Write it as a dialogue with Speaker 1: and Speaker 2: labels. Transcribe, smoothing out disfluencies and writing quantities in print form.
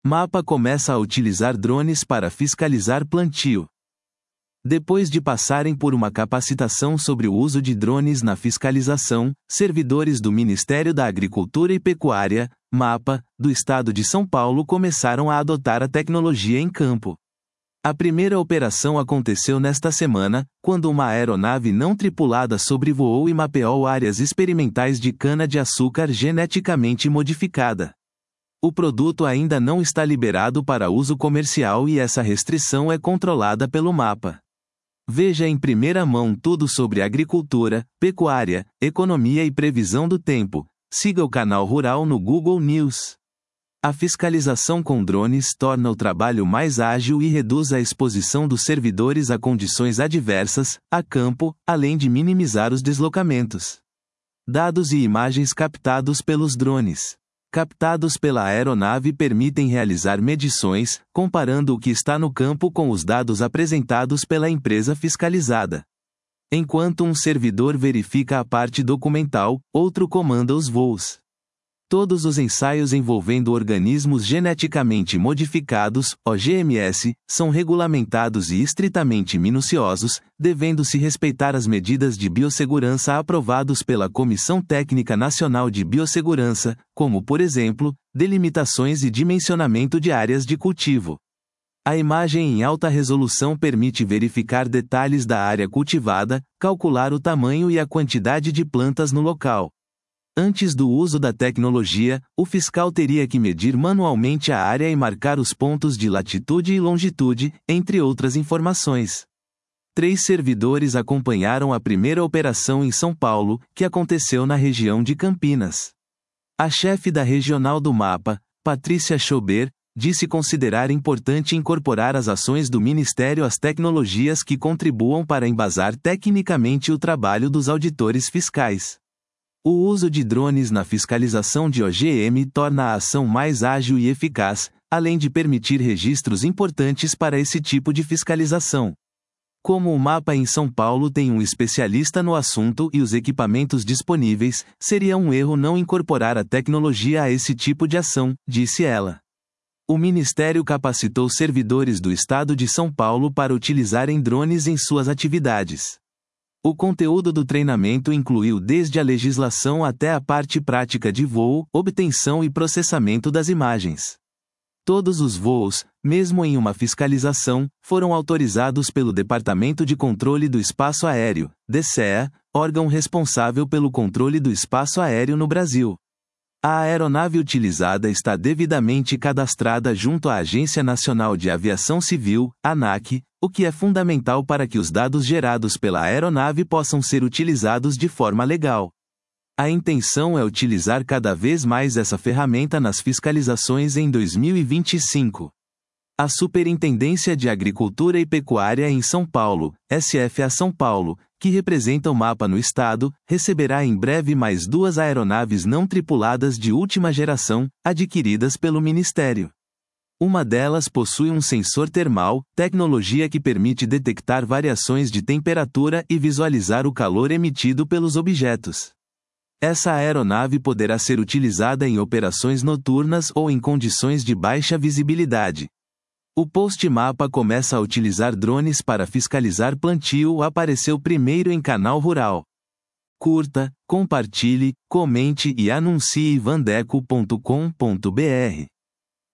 Speaker 1: Mapa começa a utilizar drones para fiscalizar plantio. Depois de passarem por uma capacitação sobre o uso de drones na fiscalização, servidores do Ministério da Agricultura e Pecuária, MAPA, do Estado de São Paulo começaram a adotar a tecnologia em campo. A primeira operação aconteceu nesta semana, quando uma aeronave não tripulada sobrevoou e mapeou áreas experimentais de cana-de-açúcar geneticamente modificada. O produto ainda não está liberado para uso comercial e essa restrição é controlada pelo MAPA. Veja em primeira mão tudo sobre agricultura, pecuária, economia e previsão do tempo. Siga o canal Rural no Google News. A fiscalização com drones torna o trabalho mais ágil e reduz a exposição dos servidores a condições adversas, a campo, além de minimizar os deslocamentos. Dados e imagens captados pelos drones. Captados pela aeronave permitem realizar medições, comparando o que está no campo com os dados apresentados pela empresa fiscalizada. Enquanto um servidor verifica a parte documental, outro comanda os voos. Todos os ensaios envolvendo organismos geneticamente modificados, OGMs, são regulamentados e estritamente minuciosos, devendo-se respeitar as medidas de biossegurança aprovados pela Comissão Técnica Nacional de Biossegurança, como, por exemplo, delimitações e dimensionamento de áreas de cultivo. A imagem em alta resolução permite verificar detalhes da área cultivada, calcular o tamanho e a quantidade de plantas no local. Antes do uso da tecnologia, o fiscal teria que medir manualmente a área e marcar os pontos de latitude e longitude, entre outras informações. 3 servidores acompanharam a primeira operação em São Paulo, que aconteceu na região de Campinas. A chefe da regional do MAPA, Patrícia Schober, disse considerar importante incorporar às ações do Ministério as tecnologias que contribuam para embasar tecnicamente o trabalho dos auditores fiscais. O uso de drones na fiscalização de OGM torna a ação mais ágil e eficaz, além de permitir registros importantes para esse tipo de fiscalização. Como o MAPA em São Paulo tem um especialista no assunto e os equipamentos disponíveis, seria um erro não incorporar a tecnologia a esse tipo de ação, disse ela. O Ministério capacitou servidores do Estado de São Paulo para utilizarem drones em suas atividades. O conteúdo do treinamento incluiu desde a legislação até a parte prática de voo, obtenção e processamento das imagens. Todos os voos, mesmo em uma fiscalização, foram autorizados pelo Departamento de Controle do Espaço Aéreo, DCEA, órgão responsável pelo controle do espaço aéreo no Brasil. A aeronave utilizada está devidamente cadastrada junto à Agência Nacional de Aviação Civil, ANAC, o que é fundamental para que os dados gerados pela aeronave possam ser utilizados de forma legal. A intenção é utilizar cada vez mais essa ferramenta nas fiscalizações em 2025. A Superintendência de Agricultura e Pecuária em São Paulo, SFA São Paulo, que representa o MAPA no estado, receberá em breve mais 2 aeronaves não tripuladas de última geração, adquiridas pelo Ministério. Uma delas possui um sensor termal, tecnologia que permite detectar variações de temperatura e visualizar o calor emitido pelos objetos. Essa aeronave poderá ser utilizada em operações noturnas ou em condições de baixa visibilidade. O Post-MAPA começa a utilizar drones para fiscalizar plantio apareceu primeiro em Canal Rural. Curta, compartilhe, comente e anuncie vandeco.com.br.